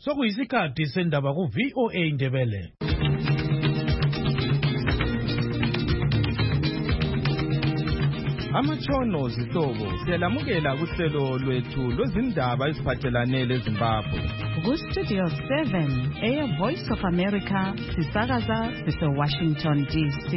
Sokuyisikhathi sendaba ku VOA Ndebele. Amatshono zihlobo siyalamukela kuhlelo lwethu lwezindaba eziphathelane leZimbabwe. Ku-Studio 7 Air Voice of America sisakaza sise-Washington DC.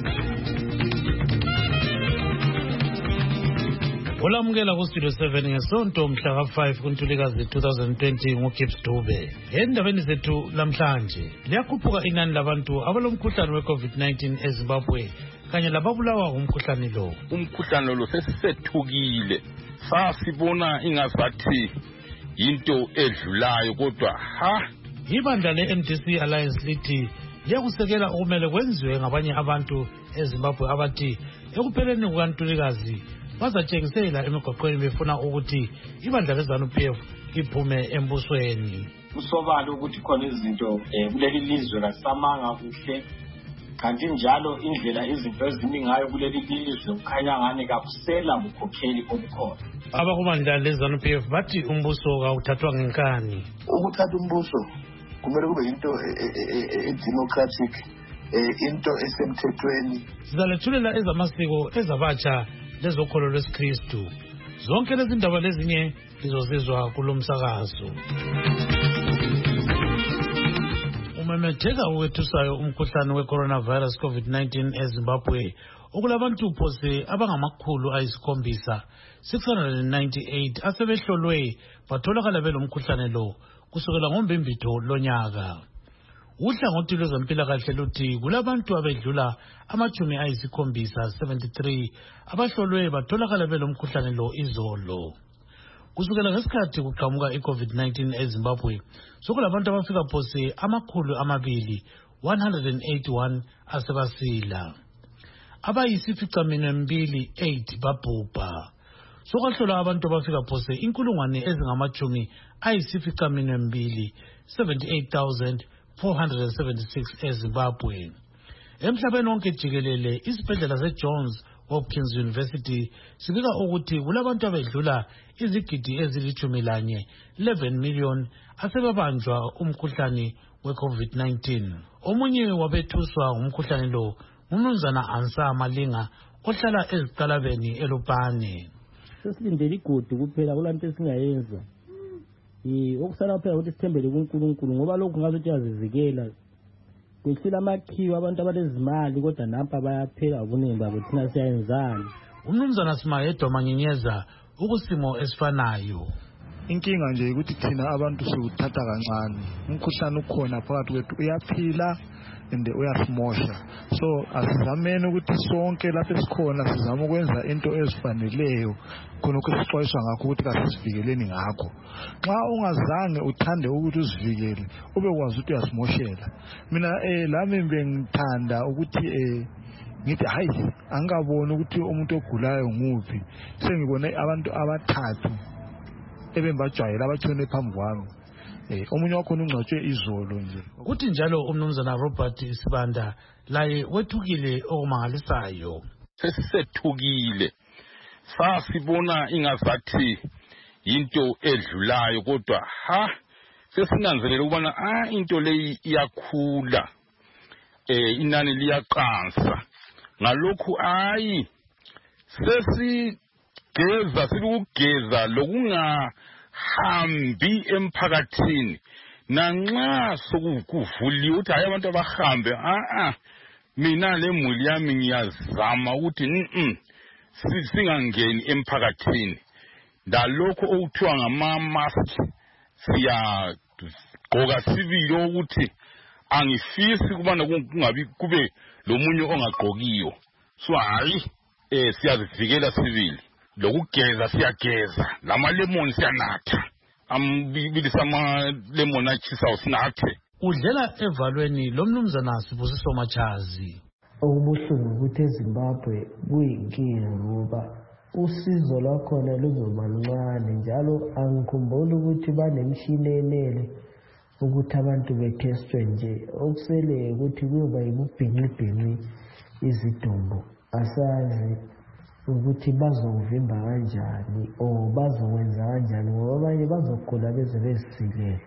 Olamukela ku-Studio 7 ngesonto mhla ka-5 kuNtulikazi 2020 nguGibbs Dube. Endabeni zethu lamhlanje liyakhuphuka inani labantu abalomkhuhlane we-COVID-19 eZimbabwe kanye lababulawa umkhuhlane lo. Umkhuhlane lo sesethukile. Sasibona ingazathi into edlulayo kodwa ibandla le-MDC Alliance lithi liyakusekela okumele kwenziwe ngabanye abantu eZimbabwe abathi ekupheleni kukaNtulikazi bazatshengisela emigwaqweni befuna ukuthi ibandla leZANU-PF iphume embusweni. Kusobala ukuthi khona izinto kuleli lizwe kasamanga kuhle, kanti njalo indlela izinto ezimi ngayo kuleli lizwe kukhanya ngani kakusela bukhokheli obukhona. Abakubandla leZANU-PF bathi umbuso kawuthathwa ngenkani. Ukuthatha umbuso kumele kube into democratic, into esemthethweni. Sizalethulela ezamasiko ezabatsha lezokholo lwesikristu. Zonke lezi ndaba lezinye lizozizwa kulomsakazo. Umemetheka uwethusayo umkhuhlane we-coronavirus COVID-19 eZimbabwe okulabantu phose abangamakhulu ayisikhombisa 698 asebehlolwe batholakala belomkhuhlane lo kusukela ngoMbimbithi lonyaka. Uhlangothi lwezempilakahle luthi kulabantu abedlula amachumi ayisikhombisa 73 abahlolwe batholakala belomkhuhlane lo izolo. Kusukela ngesikhathi kuqhamuka i-COVID-19 eZimbabwe sokulabantu abafika phose amakhulu amabili 181 asebasila. Abayisificaminwembili 8 babhubha. Sokwahlola abantu abafika phose inkulungwane ezingamachumi ayisificaminwembili 78,476 eZimbabwe. Emhlabeni wonke jikelele isibhedlela seJohns Hopkins University sibika ukuthi kulabantu abedlula izigidi ezili-11 million asebebanjwa umkhuhlane we-COVID-19. Omunye wabethuswa umkhuhlane lo uMnumzana Ansa Malinga ohlala eziqalabeni eLupane. Sesilindele igodi kuphela kulanto esingayenza. Okusala phela ukuthi sithembele kuNkulunkulu ngoba lokhu ngazothi yazivikela. Kwehlila amakhiwo abantu abalezimali kodwa nampa bayaphela ubuningi babo thina siyayenzani. Umnumzana Simayedwa Manginyeza ukusimo esifanayo. Inkinga nje ukuthi thina abantu siwuthatha kancane. Umkhuhlane ukhona phakathi kwethu uyaphila ende uyasimosha. So asizameni ukuthi sonke lapho esikhona sizama ukwenza into ezifaneleyo khona ukusixwayiswa ngakho ukuthi kasisivikeleni ngakho. Xa ungazange uthande ukuthi uzivikele ube kwazi ukuthi uyasimoshela. Mina lami bengithanda ukuthi ngithi hayi angaboni ukuthi umuntu ogulayo nguphi. Sengibone abantu abathathu ebembajwayela abatshone phambi kwami. Omunye wakhona ungcwatshwe izolo nje. Kuthi njalo umnumzana Robert Sibanda laye wethukile okumangalisayo. Sesethukile. Sasibona ingazathi into edlulayo kodwa sesinanzelela ukubana into leyi iyakhula. Inani liyaqansa. Ngalokhu sesigeza silukugeza lokungahambi emphakathini. Nanxa sokuvuliwe ukuthi hayi abantu abahambe mina lemuli yami ngiyazama ukuthi singangeni emphakathini. Ndalokho okuthiwa ngama-mask siyagqoka sibili ukuthi angifisi kubana kungabi kube lomunye ongagqokiyo. So hayi siyazivikela sibili. Lokugeza siyageza, lamalemon siyanatha. Ambili sama-lemon achisayo sinathe. Udlela evalweni lomnumzana Sibusiso Machazi. Okubuhlungu ukuthi eZimbabwe kuyinkinga ngoba usizo lwakhona luzoba luncane njalo angikhumbuli ukuthi banemishini enele ukuthi abantu bethestwe nje. Okusele ukuthi kuyoba yibubhinqibhinqi izidumbu. Asazi ukuthi bazovimba kanjani bazokwenza kanjani ngoba abanye bazogula beze bezisikele.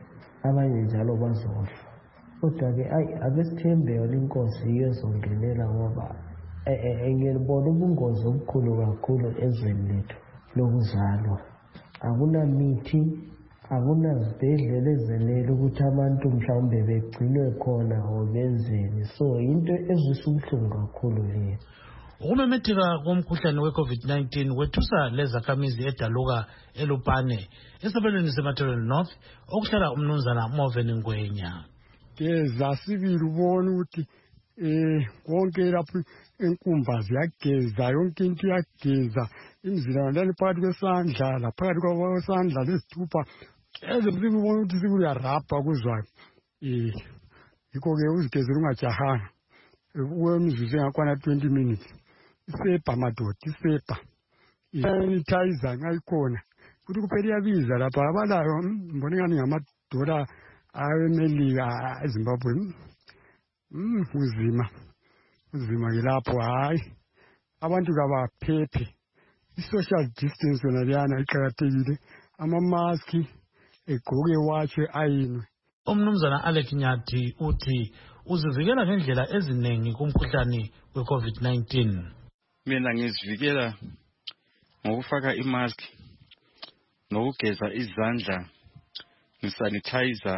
abanye njalo bazofa. Kodwa-ke ake sithembe yona inkosi iyo ezongenela ngoba ngiyabona ubungozi obukhulu kakhulu ezweni lethu lokuzalwa. Akunamithi, akunazibhedlela ezenele ukuthi abantu mhlawumbe begcinwe khona or benzeni. So into ezwisa ubuhlungu kakhulu leyo. Ukumemetheka komkhuhlane we-COVID-19 wethusa lezakhamizi edaluka eLupane esabelweni seMatabele North okuhlala umnumzana Moven Ngwenya. Geza sibili ubona ukuthi konke lapho enkumba ziyageza, yonke into iyageza, imizila ndani phakathi kwesandla laphakathi kwesandla lesithupha ezebuzima ubona ukuthi sikuyarapha kuzwayo. Yikho-ke uzigezela ungajahanga kwemizuzu engakwana 20 minutes. Isepa madoda, isepa sanitizer ngayikhona ukuthi kuphela iyabiza lapha abalayo mbona ngani ngamadola awemelika eZimbabwe. Uzima ke lapho, hayi abantu kabaphephe. I-social distance yona leyana iqakathekile, amamaski egqoke watshwe ayinwe. Umnumzana Alec Nyathi uthi uzivikela ngendlela eziningi kumkhuhlane we-COVID-19. Mina ngizivikela ngokufaka imask, nokugeza izandla, ngisanitizer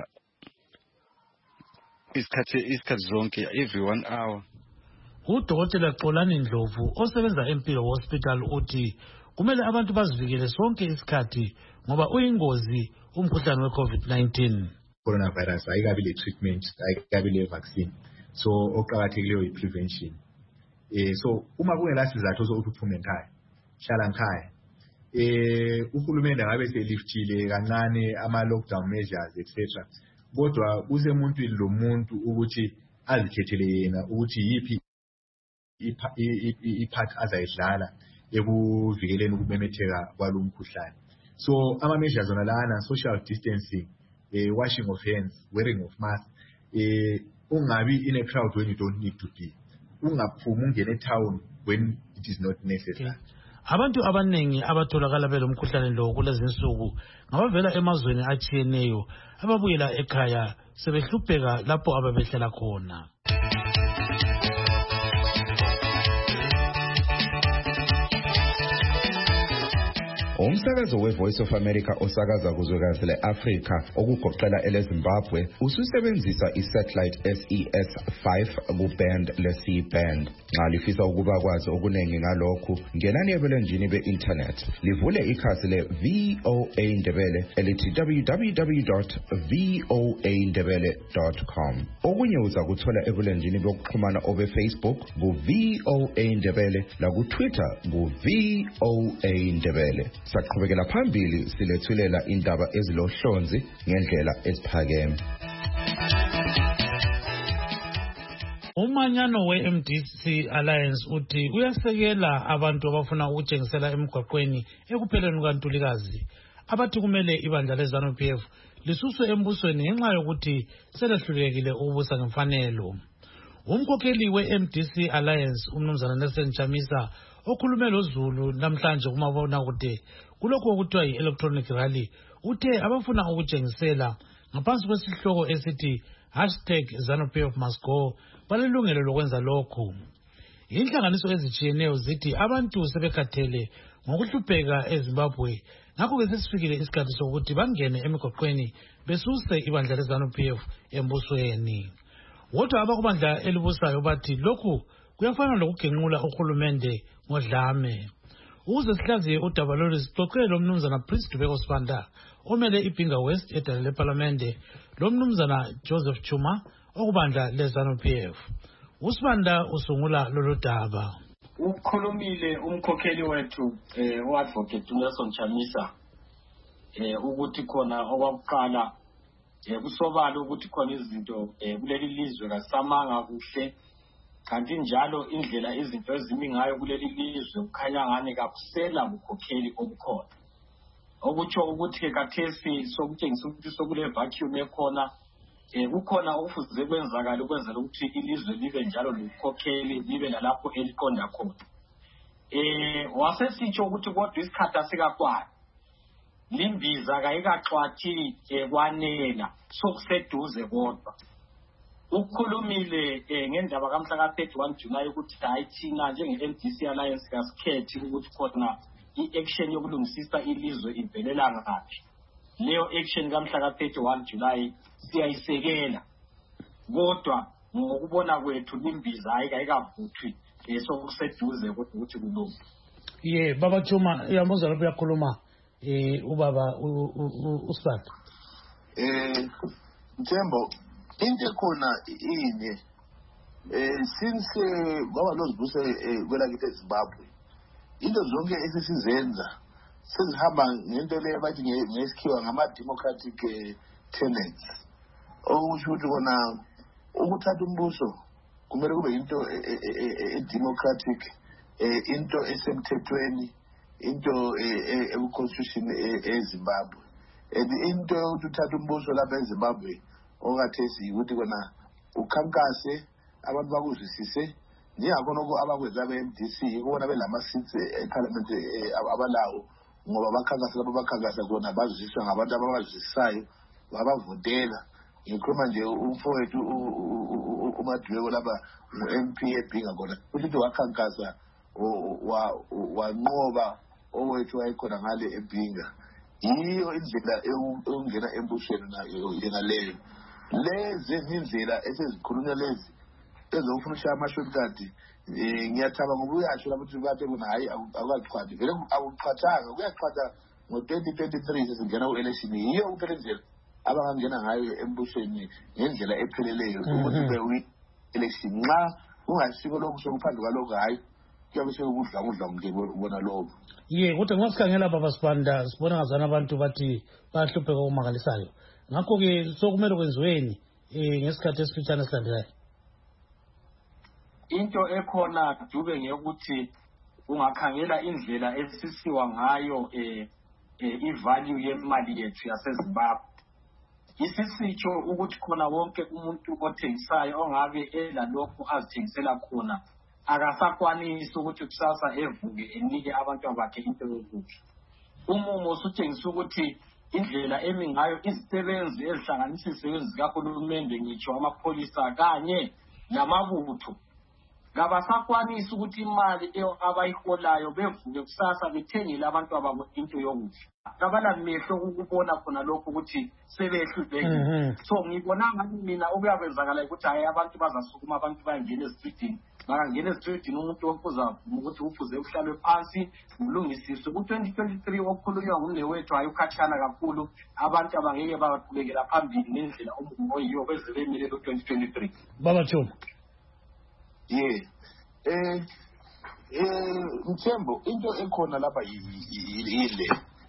isikhathi zonke every 1 hour. Udokotela Xolani Ndlovu osebenza eMpilo Hospital uthi kumele abantu bazivikele sonke isikhathi ngoba uyingozi umkhuhlane we-COVID-19. Coronavirus ayikabi le treatment, ayikabi le vaccine. So okuqhakathekileyo i-prevention. So uma kungela sizathu sokuthi uphume ekhaya, hlala ekhaya. Uhulumende ngabe seliftile kancane ama lockdown measures etc. Kodwa kusemuntwini lo muntu ukuthi azikhethele yena ukuthi yipi ipart azayidlala ekuvikeleni ukumemetheka kwalomkhuhlane. So ama measures zona lana, social distancing, washing of hands, wearing of mask, ungabi in a crowd when you don't need to be. Ungaphumi ungene town when it is not necessary. Abantu abanengi abatholakala belomkhuhlane lo kulezi insuku ngabavela emazweni atshiyeneyo ababuyela ekhaya sebehlupheka lapho ababehlala khona. Umsakazo we-Voice of America osakaza kuzwekazi le-Afrika okugoqela eleZimbabwe ususebenzisa i-satellite SES-5 ku-band le-C-band. Nxa lifisa ukuba kwazi okunengi ngalokhu, ngenani ebulenjini be-internet livule ikhasi le-VOA Ndebele elithi www.voandebele.com. Okunye uza kuthola ebulenjini bokuxhumana obe-Facebook ku-VOA Ndebele laku-Twitter ku-VOA Ndebele. Saqhubekela phambili silethulela indaba ezilohlonzi ngendlela eziphakeme. Umanyano we-MDC Alliance uthi uyasekela abantu abafuna ukutshengisela emgwaqweni ekupheleni kukaNtulikazi abathi kumele ibandla leZANU-PF lisuswe embusweni ngenxa yokuthi selehlulekile ukubusa ngemfanelo. Umkhokheli we-MDC Alliance umnumzana Nelson Chamisa okhulume loZulu namhlanje kumabonakude kulokho okuthiwa yi-electronic rally uthe abafuna ukutshengisela ngaphansi kwesihloko esithi #ZANU-PF must go balelungelo lokwenza lokhu. Inhlanganiso ezitshiyeneyo zithi abantu sebekhathele ngokuhlupheka eZimbabwe, ngakho-ke sesifikile isikhathi sokuthi bangene emigwaqweni besuse ibandla leZANU-PF embusweni. Kodwa abakubandla elibusayo bathi lokhu kuyafana lokugenqula uhulumende ngodlame. Ukuze sihlaziye udaba lolu sixoxele lo mnumzana Prince Dubeko Sibanda omele iBhinga West edale leParlamente, lo mnumzana Joseph Chuma okubandla leZANU-PF. uSibanda usungula lolu daba. Ukhulumile umkhokheli wethu uAdvocate Nelson Chamisa ukuthi khona okwakuqala kusobala ukuthi khona izinto kuleli lizwe kasamanga kuhle, kanti njalo indlela izinto ezimi ngayo kuleli lizwe kukhanya ngani kakusela bukhokheli obukhona, okutsho ukuthi kathesi sokutshengisa ukuthi sokule vacuum ekhona kukhona okufuze kwenzakala ukwenzela ukuthi ilizwe libe njalo lokhokheli libe lalapho eliqonda khona. Wasesitsho ukuthi kodwa isikhathi asikakwani limbiza kayikaxwathi kwanela sokuseduze kodwa ukukhulumile ngendaba kamhla ka 31 July ukuthi hayi thina njenge-MDC Alliance kasikhethi ukuthi khona i-action yokulungisisa ilizwe ivelela ngaphi. Leyo action kamhla ka 31 July siyayisekela kodwa ngokubona kwethu limbiza ayikavuthwi sokuseduze kodwa ukuthi kulunga. Baba Chuma yambuza lapho yakhuluma ubaba uSiphatha. Mthembo into khona inye since baba lozibuse kwelakithi eZimbabwe into zonke esisizenza sezihamba ngento le bathi ngesikhiwa ngama-democratic tenets okusho ukuthi kona ukuthatha umbuso kumele kube into democratic into esemthethweni into eku-constitution eZimbabwe and into yokuthi uthatha umbuso lapha eZimbabwe okathesi ukuthi kona ukhankase abantu bakuzwisise njengakhona abakwenza abe-MDC ukubona belama-seats eparliament abalawo ngoba bakhankasa lapho bakhankasa khona bazwisiswa ngabantu ababazwisisayo babavotela. Ngikhuluma nje umfowethu uMadweko lapha ngu-MP ebhinga khona ukuthi wakhankasa wanqoba owethu wayekhona ngale ebhinga. Yiyo indlela eyokungena embusweni nayo njengaleyo. Lezi indlela esezikhulunywa lezi ezokufunisha ama-shortcut ngiyathaba ngoba uyasho lapho ukuthi kade bona hayi akukaxhwathi vele akuxhwathanga kuyaxhwatha ngo-2023 sesingena ku-election. Yiyo kuphela indlela abangangena ngayo embusweni ngendlela epheleleyo ukuthi be-election nxa kungasiko lokhu sokuphandle kwalokhu hayi kuyabe sekudla ubona lokho. Kodwa nxa sikhangela baba Sibanda sibona ngazana abantu bathi bayahlupheka okumangalisayo ngakho-ke sokumele kwenziweni ngesikhathi esifitshane esilandelayo. Into ekhona Dube ngeyokuthi ungakhangela indlela esisiwa ngayo i-value yemali yethu yaseZimbabwe. Isisitsho ukuthi khona wonke umuntu othengisayo ongabe elalokhu azithengisela khona akasakwanisi ukuthi kusasa evuke enike abantu bakhe into yokudla. Umumo usutshengisa ukuthi indlela emi ngayo izisebenzi ezihlanganisa izisebenzi zikahulumende ngitsho amapholisa kanye namabutho kabasakwanisi ukuthi imali abayiholayo bevuke kusasa bethengile abantu ababo into yokudla. Kabalamehlo ukubona khona lokho ukuthi sebehlulekile. So ngibona ngathi mina okuyakwenzakala ukuthi hayi abantu bazasukuma abantu bayangena ezitridini bangangena ezitridini umuntu okuzavuma ukuthi ufuze uhlalwe phansi ulungisiswe. Ku-2023 okukhulunywa ngumnewethu hayi ukhatshana kakhulu abantu abangeke baqhubekela phambili nendlela oyiyo beze bemile ku-2023. Baba Chuma. Mthembo into ekhona lapha yile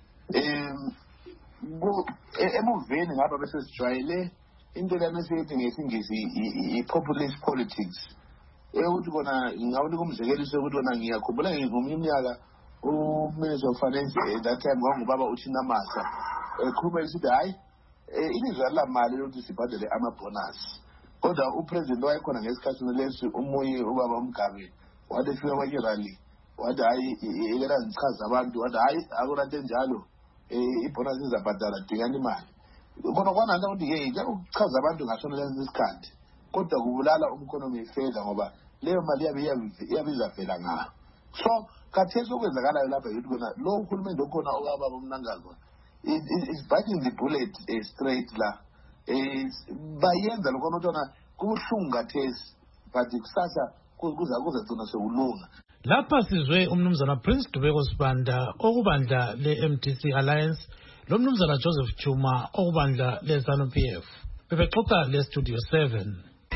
emuveni ngapha bese sijwayele into lana esiyithi ngesingisi i-populist politics ukuthi kona ngawunika umzekeliso ukuthi kona ngiyakhumbula ngivuma iminyaka uMinister of Finance at that time kwangubaba uChinamasa ekhuluma esithi hayi ilizwe lamali lokuthi sibhadele amabonus. Kodwa upresident wayekhona ngesikhathi lesi umoya ubaba uMgabe wathi efika kwaKirali wathi hayi yekela ngichaza abantu wathi hayi akunanto enjalo ibonus izabhadala dingani imali. Bona kwananto ukuthi ukuchaza abantu ngasona lesi isikhathi kodwa kubulala umkhonomi ifeda ngoba leyo mali yabiza vela ngayo. So khathesi okwenzakalayo lapha yithi kona lo uhulumende okhona okababa uMnangagwa is biting the bullet straight la. Bayenza lokho notona kubuhlungu kathesi but kusasa kuzagcina sekulunga. Lapha sizwe umnumzana Prince Dubeko Sibanda okubandla le-MDC Alliance lo mnumzana Joseph Chuma okubandla le-ZANU-PF bebexoxa le-Studio 7.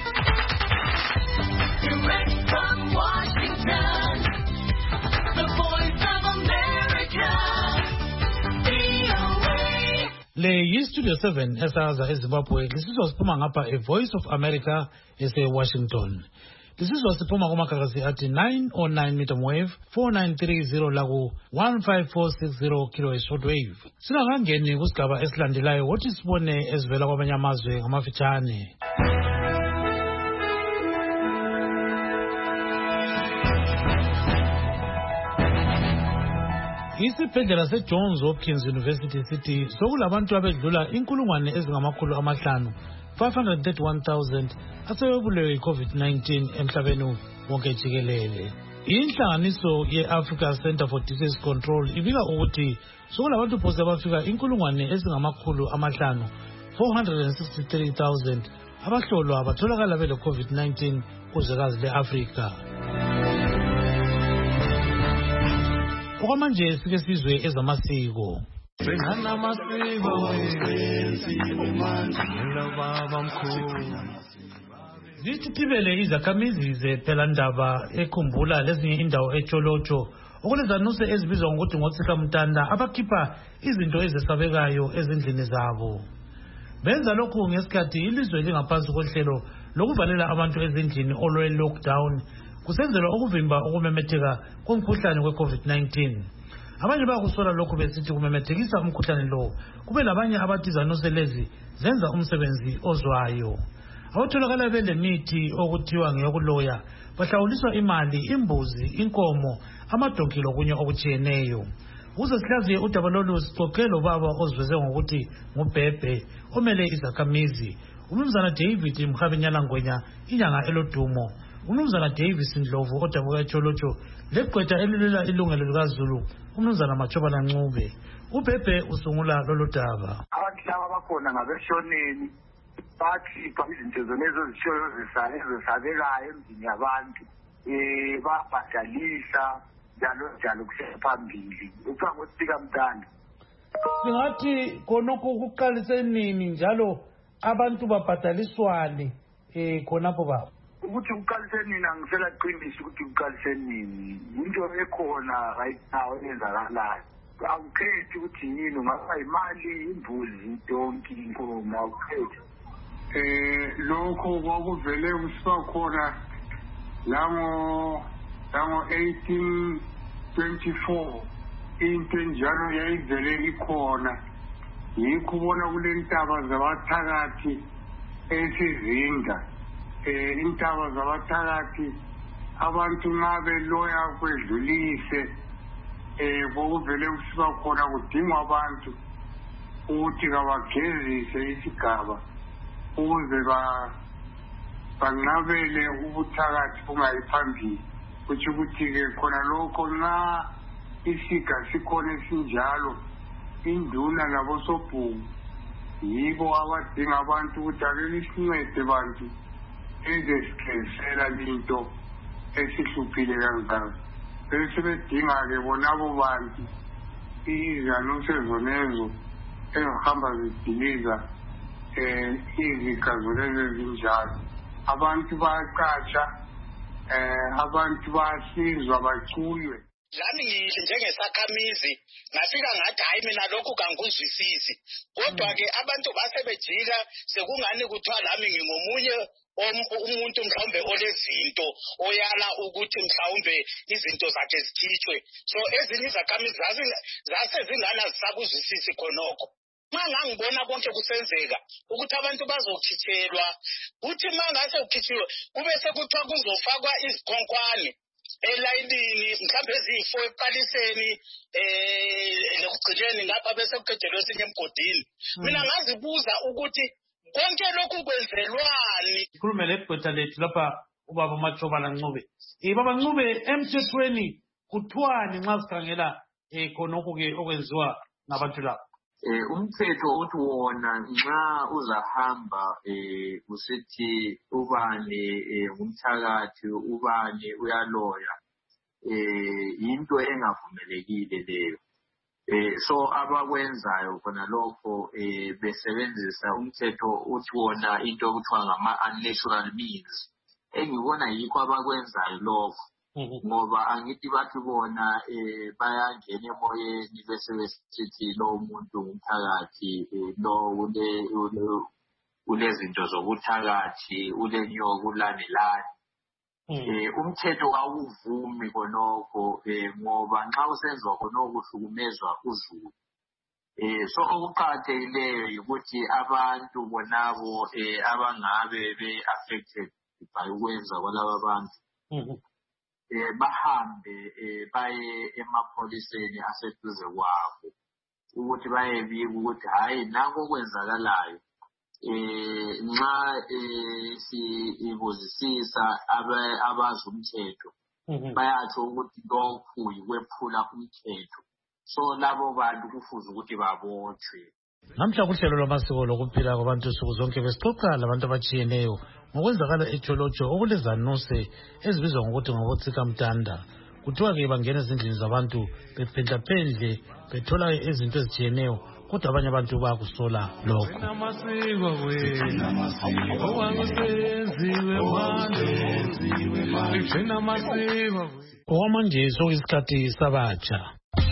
Direct from Washington, the voice of America, VOA. Le yi-Studio 7 esakaza eZimbabwe lisizwa siphuma ngapha e-Voice of America ese-Washington. Lisizwa siphuma kumagagasi athi 909 medium wave 4930 laku 15460 kilohertz shortwave. Singakangeni kusigaba esilandelayo wothi sibone ezivela kwamanye amazwe ngamafitshane. Isibhedlela seJohns Hopkins University sithi sokulabantu abedlula 531,000 asebebulewe yi-COVID-19 emhlabeni wonke jikelele. Inhlanganiso ye-Africa Center for Disease Control ibika ukuthi sokulabantu phose abafika 463,000 abahlolwa batholakala bele-COVID-19 kuzwekazi le-Afrika. Okwamanje sike sizwe ezamasiko. Zithithibele izakhamizi zephelandaba ekhumbula lezinye indawo eTsholotsho okulezanuse ezibizwa ngokuthi ngotsikamtanda abakhipha izinto ezesabekayo ezindlini zabo. Benza lokhu ngesikhathi ilizwe lingaphansi kohlelo lokuvalela abantu ezindlini olwe-lockdown kusenzelwa ukuvimba ukumemetheka komkhuhlane we-COVID-19. Abanye bakusola lokhu besithi kumemethekisa umkhuhlane lo kube labanye abathi zanuse lezi zenza umsebenzi ozwayo. Abatholakala belemithi okuthiwa ngeyokuloya bahlawuliswa imali, imbuzi, inkomo, amadonki lokunye okutshiyeneyo. Ukuze sihlaziye udaba lolu sixoxe lobaba oziveze ngokuthi ngubhebhe omele izakhamizi, uMnumzana David Mkhabinyana Ngwenya, inyanga elodumo, uMnumzana Davis Ndlovu odabuka eTsholotsho legqwetha elilela ilungelo likaZulu, uMnumzana Machobana Ncube. Ubhebhe usungula lolu daba. Abantu laba bakhona ngabeshoneni bakhipha izinto zonezo ezishoyo ezesabekayo emzini yabantu babhadalisa njalo kusiya phambili ukuthiwa ngotsikamtanda. Singathi khonokho kuqalise nini njalo abantu babhadaliswane khonapho baba? Ukuthi kuqalise nini angisela qiniso ukuthi kuqalise nini. Into ekhona right now eyenzakalayo. Awukhethi ukuthi yini ungaba imali, imbuzi, donki, inkomo, awukhethi. Lokho kwakuvele kusiba khona lango 1824 into enjalo yayivele ikhona. Yikho ubona kule ntaba zabathakathi esizinda. Intaba zabathakathi abantu nxa beloya kwedlulise kwakuvele kusiba khona kudingwa abantu ukuthi kabagezise isigaba ukuze banqabele ubuthakathi bungayi phambili. Kutsho ukuthi-ke khona lokho nxa isiga sikhona esinjalo induna labosobhuku yibo abadinga abantu ukuthi ake lisincede bantu ezesikhesela into esihluphile kangaka. Sebedinga-ke bonabo bantu izanuse zonezo ezihamba zidiliza izigazo lezi ezinjalo. Abantu bayaqatsha, abantu bayasizwa baculwe. Lami njengesakhamizi ngafika ngathi hayi mina lokhu kangikuzwisisi. Kodwa-ke abantu basebejika sekungani kuthiwa lami ngingomunye umuntu mhlawumbe olezinto oyala ukuthi mhlawumbe izinto zakhe zikhitshwe. So ezinye izakhamizi zase zingana zisakuzwisisi khonokho. Ngangibona konke kusenzeka ukuthi abantu bazokhitshelwa kuthi mangase ukhitshiwe kube sekuthiwa kuzofakwa izikhonkwane elayinini mhlawumbe eziyifo eqaliseni lekugcineni ngapha bese kuqedelwe esinye emgodini. Mina ngazibuza ukuthi konke lokhu kwenzelwani. Khulume legqwetha lethu lapha ubaba Machobana Ncube. Baba Ncube, emthethweni kuthiwani nxa sikhangela khonokho-ke okwenziwa ngabantu laba? Umthetho uthi wona nxa uzahamba usithi ubani ngumthakathi ubani uyaloya into engavumelekile leyo. So abakwenzayo khona lokho besebenzisa umthetho uthi wona into okuthiwa ngama-unnatural means. Engibona yikho abakwenzayo lokho. Ngoba angithi bathi bona bayangena emoyeni bese besithi lo muntu ngumthakathi lo ulezinto zobuthakathi ulenyoka ulanelani. Umthetho awuvumi khonokho ngoba nxa usenziwa khonokho uhlukumezwa uZulu. So okuqakathekileyo ukuthi abantu bonabo abangabe be-affected by ukwenza kwalaba abantu bahambe baye emapholiseni aseduze kwabo ukuthi bayebika ukuthi hayi nako kwenzakalayo nxa sibuzisisa abazi umthetho bayatsho ukuthi lokhu yikwephula umthetho so labo bantu kufuze ukuthi babotshwe. Namhla kuhlelo lwamasiko lokuphila kwabantu usuku zonke besixoxa labantu abatshiyeneyo ngokwenzakala ejolotsho okulezanuse ezibizwa ngokuthi ngobotsikamtanda. Kuthiwa-ke bangena ezindlini zabantu bephendlaphendle bethola izinto ezitshiyeneyo kodwa abanye abantu bayakusola lokho. Okwamanje sokuyisikhathi sabatsha.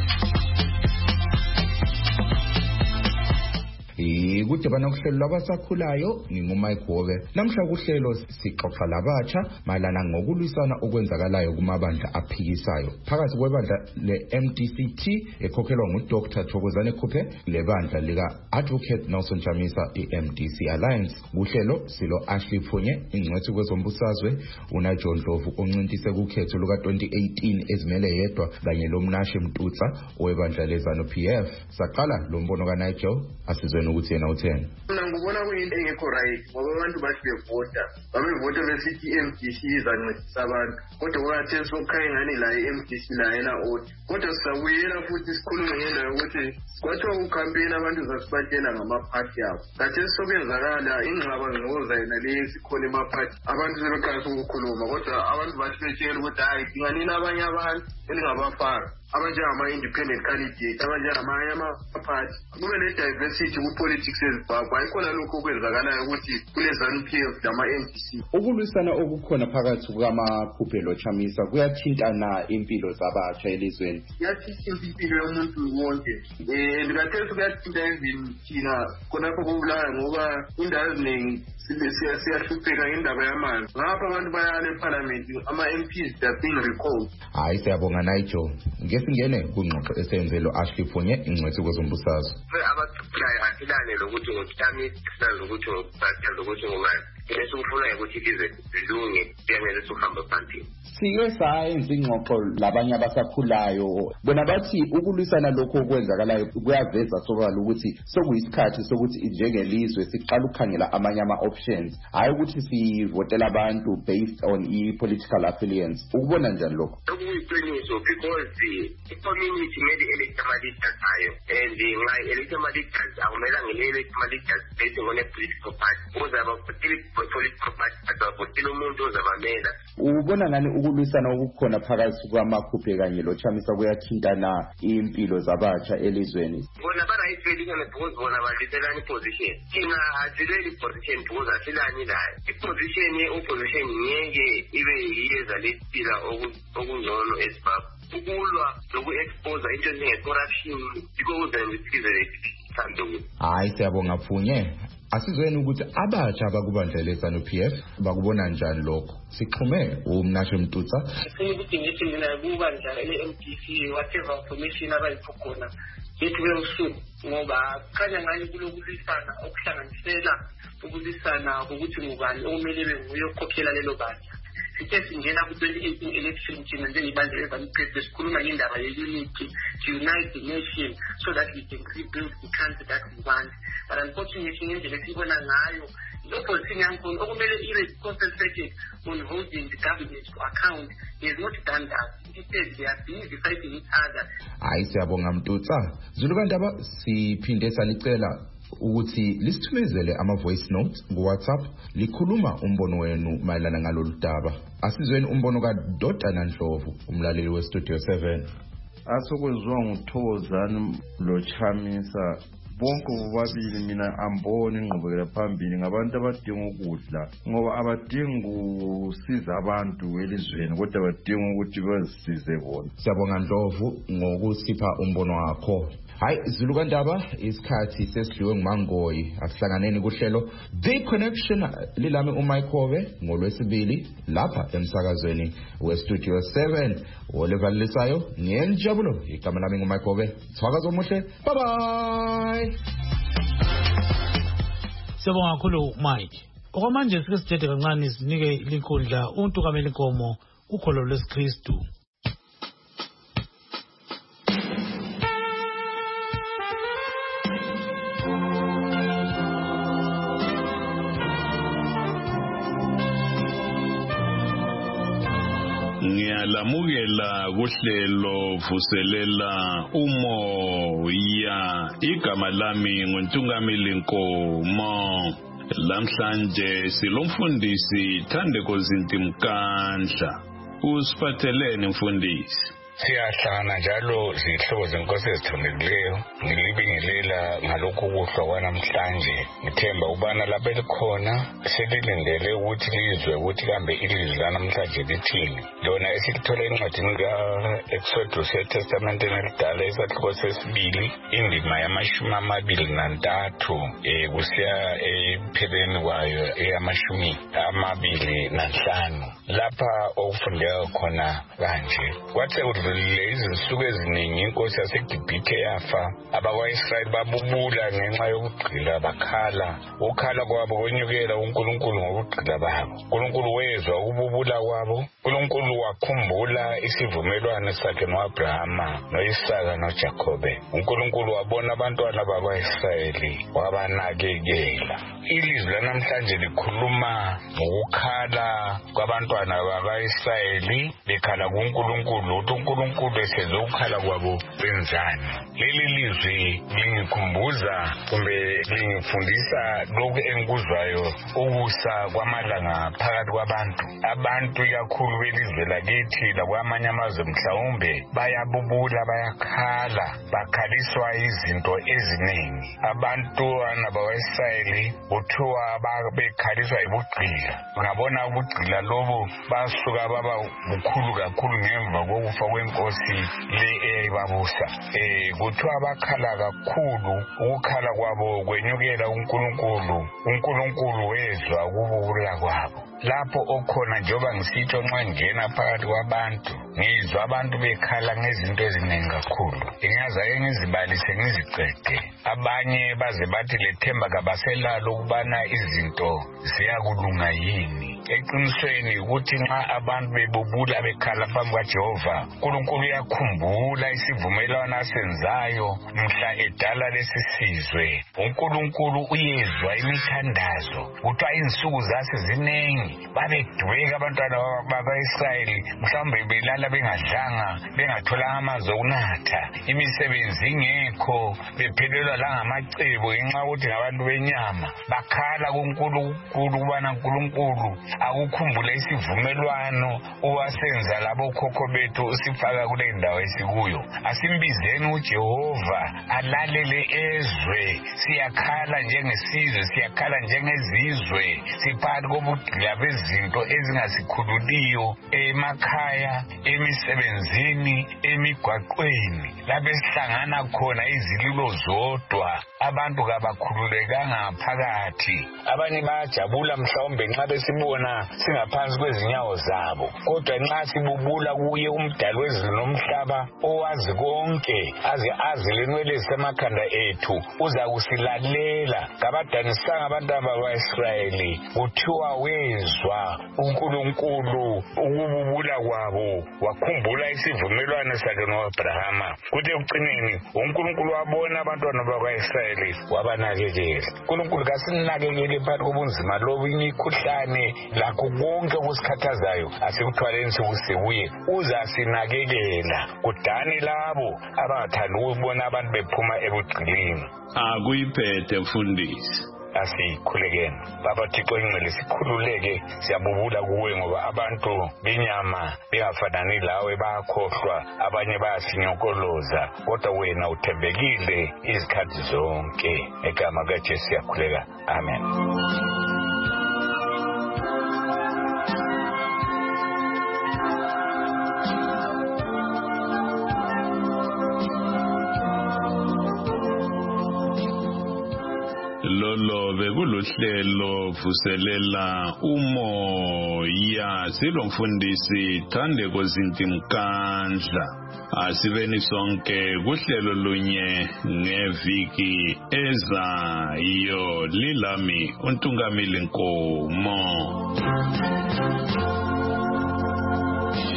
Kudibana kuhlelo labasakhulayo ngingumike Gove. Namhla kuhlelo sixoxa labatsha mayelana ngokulwisana okwenzakalayo kumabandla aphikisayo phakathi kwebandla le-MDCT ekhokhelwa nguDr Thokozane Khuphe lebandla lika Advocate Nelson Chamisa i-MDC Alliance. Kuhlelo silo Ashley Phunye ingcwethi kwezombusazwe, uNaJohn Ndlovu oncintise kukhetho luka 2018 ezimele yedwa kanye loMnashe Mtutsa owebandla leZanu PF. Saqala lo mbono kaNigel asizwe ukuthi yena utheni. Mina ngibona kuyinto engekho right ngoba abantu bathi bevota babevota besithi MDC izancedisa abantu kodwa kwathi sokukhaya ngani la MDC la yena othi kodwa sisabuyela futhi sikhulume ngendaba ukuthi kwathiwa kucampaign abantu zasibatshela ngama-party abo kathi sokwenzakala ingxaba ngcoza yena leyo sikhona emaphathi abantu sebekhalisa ukukhuluma kodwa abantu bathi betshela ukuthi hayi dinganini abanye abantu elingabafaka abanjengama-independent candidate abanjengamanye amaphathi kube ne-diversity ku-politics ezimbabwe ayikhona lokhu okwenzakalayo ukuthi kule-ZANU PF nama-NDC. Ukulwisana okukhona phakathi kukaMakhuphe loChamisa kuyathintana impilo zabatsha elizweni. Kuyathinta impilo yomuntu wonke and kathesi kuyathinta even thina khonapho kubulayo ngoba indawo eziningi siyahlupheka ngendaba yamanzi ngapha abantu bayala eParliament ama-MPs they are being recalled. Hayi siyabonga Nigel. Ngesingene kungxoxo esenzelo Ashley Phunye ingcwethi kwezombusazwe. Abathulayo asilane lokuthi ngokuThamisa silane lokuthi ngokuphatha lokuthi ngobani esifuna ukuthi lize lilunge kuyamele sihambe phambili. Sike sayenza ingxoxo labanye abasakhulayo bona bathi ukulwisana lokho okwenzakalayo kuyaveza sobala ukuthi sokuyisikhathi sokuthi njengelizwe siqala ukukhangela amanye ama-options hayi ukuthi sivotela abantu based on i-political affiliance. Ukubona njani lokho? Okuyiqiniso because i-community mele elect ama-leaders ayo and nxa elect ama-leaders akumela ngele-elect ama-leaders based on a-political party ukuze abavotile political party abavotile umuntu ozabamela. Ubona ngani ukulwisana okukhona phakathi kwamakhuphe kanye loChamisa kuyathintana impilo zabatsha elizweni? Bona barayithelingane because bona badliselana iposition thina asileli position because asilani layo iposition ye-opposition ngeke ibe yiyeza lesipila okungcono eZimbabwe ukulwa noku-expose into njenge-corruption ikuze ngisize lethu. Hayi siyabonga Phunye. Asizweni ukuthi abatsha abakubandla leZANU PF bakubona njani lokho. Sixhume uMnashe Mtutsa. Ngifuna ukuthi ngithi mina kubandla le-MDC whatever information abayikhona yethu beyosuku ngoba khanya ngani kulokulwisana okuhlanganisela ukulwisana ukuthi ngubani okumele benguye okukhokhela lelo bandla. Sithe singena ku-2018 election thina njengebandla leZANU PF besikhuluma ngendaba ye-unity to unite the nation so that we can rebuild the country that we want. But unfortunately ngendlela esiyibona ngayo i-opposition yankhona okumele i-concentrated on holding the government to account is not done that. Instead they are busy fighting each other. Hayi siyabonga Mtutsa. Zulukandaba siphinde salicela ukuthi lisithumezele ama-voice notes ku-WhatsApp likhuluma umbono wenu mayelana ngalolu daba. Asizweni umbono kaDodana Ndlovu umlaleli weStudio 7. Asokwenziwa nguThokozane loChamisa bonke bobabili mina amboni ingqubekela phambili ngabantu abadinga ukudla ngoba abadingi ukusiza abantu elizweni kodwa badinga ukuthi bazisize bona. Siyabonga Ndlovu ngokusipha umbono wakho. Hayi Zulukandaba isikhathi sesidliwe nguMangoyi asihlanganeni kuhlelo The Connection lilami uMike Gove ngolwesibili lapha emsakazweni weStudio 7 olevalisayo ngiyenjabulo igama lami nguMike Gove. Thwakazo muhle. Bye bye. Siyabonga kakhulu Mike. Okwamanje sike sithethe kancane sinike linkundla uNtukamela Nkomo ukholo lwesikristu. Ngiyalamukela kuhlelo vuselela umoya. Igama lami nguNtungameli Nkomo. Lamhlanje silomfundisi Thandeko Zintimkandla. Usiphatheleni mfundisi? Siyahlangana njalo zihlobo zenkosi ezithembekileyo ngilibingelela ngalokhu kuhlwa kwanamhlanje. Ngithemba ubana lapha elikhona selilindele ukuthi lizwe ukuthi kambe ilizwi lanamhlanje lithini. Lona esilithola encwadini ka-Exodus eTestamenteni Elidala isahluko sesibili indima ya23 kusiya ekupheleni kwayo eyama25. Lapha okufundeka khona kanje kwathi izinsuku eziningi inkosi yaseGibhithe yafa. Abakwa-Israyeli babubula ngenxa yokugqila bakhala. Ukukhala kwabo kwenyukela uNkulunkulu ngokugqila babo. uNkulunkulu wezwa ukububula kwabo. uNkulunkulu wakhumbula isivumelwano sakhe no-Abrahama, no-Isaka noJakobe. uNkulunkulu wabona abantwana bakwa-Israyeli wabanakekela. Ilizwi lanamhlanje likhuluma ngokukhala kwabantwana bakwa-Israyeli bekhala kuNkulunkulu ukuthi uNkulunkulu esenze ukukhala kwabo benzani. Leli lizwi lingikhumbuza kumbe lingifundisa lokhu engikuzwayo ukusa kwamalanga phakathi kwabantu. Abantu ikakhulu belizwe lakithi lakwamanye amazwe mhlawumbe bayabubula, bayakhala, bakhaliswa izinto eziningi. Abantwana bakwa-Israyeli kuthiwa bekhaliswa yibugqila. Ungabona ubugqila lobo basuka baba bukhulu kakhulu ngemva kokufa kwenkosi le eyayibabusa. Kuthiwa bakhala kakhulu. Ukukhala kwabo kwenyukela uNkulunkulu. uNkulunkulu wezwa ukububula kwabo. Lapho okhona njengoba ngisitsho nxa ngena phakathi kwabantu ngizwa abantu bekhala ngezinto eziningi kakhulu. Ngingazake ngizibalise ngiziqede. Abanye baze bathi lethemba kabaselalo ukubana izinto ziyakulunga yini. Eqinisweni ukuthi nxa abantu bebubula bekhala phambi kaJehova, uNkulunkulu uyakhumbula isivumelwano asenzayo mhla edala lesi sizwe. uNkulunkulu uyezwa imithandazo. Kuthiwa insuku zaseziningi babedweka abantwana bakwa-Israyeli mhlawumbe belala bengadlanga, bengatholanga amanzi okunatha, imisebenzi ingekho, bephelelwa langamacebo ngenxa yokuthi ngabantu benyama. Bakhala kuNkulunkulu ukubana uNkulunkulu akukhumbule isivumelwano owasenza labo khokho bethu usifaka kule ndawo esikuyo. Asimbizeni uJehova alalele ezwe. Siyakhala njengesizwe, siyakhala njengezizwe, siphakathi kobugqila bezinto ezingasikhululiyo emakhaya, emisebenzini, emigwaqweni, lapho esihlangana khona izililo zodwa. Abantu kabakhululekanga phakathi. Abanye bayajabula mhlawumbe nxa besibona singaphansi kwezinyawo zabo, kodwa nxa sibubula kuye umdali wezulu nomhlaba owazi konke aze lenwele ezisemakhanda ethu uza kusilalela. Kabadanisanga abantwana bakwa-Israyeli. Kuthiwa wezwa uNkulunkulu ukububula kwabo, wakhumbula isivumelwano sakhe no-Abrahama. Kuthi ekucineni uNkulunkulu wabona abantwana bakwa-Israyeli wabanakekela. uNkulunkulu kasinakekele phakathi kobunzima lobu, imikhuhlane lakho konke okusikhathazayo asikuthwaleni sikuye. Uzasinakekela. Kudane labo abangathanda ukubona abantu bephuma ebugqilini. Akuyiphethe mfundisi. Asikhulekeni. Baba Thixo ingcwele, sikhululeke, siyabubula kuwe ngoba abantu benyama bengafanani lawe bayakhohlwa, abanye bayasinyokoloza, kodwa wena uthembekile izikhathi zonke. Egama kaJesu siyakhuleka. Amen. Lolo bekulohlelo vuselela umoya, silomfundisi Thandeko Zintimkandla. Asibeni sonke kuhlelo lunye ngeviki ezayo. Lilami uNtungameli Nkomo.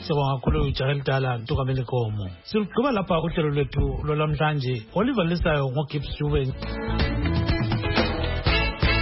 Sibonga kakhulu ujaha elidala Ntukameli Komo. Siluqhuba lapha uhlelo lwethu lolwamhlanje olivalisayo ngoGibbs Dube.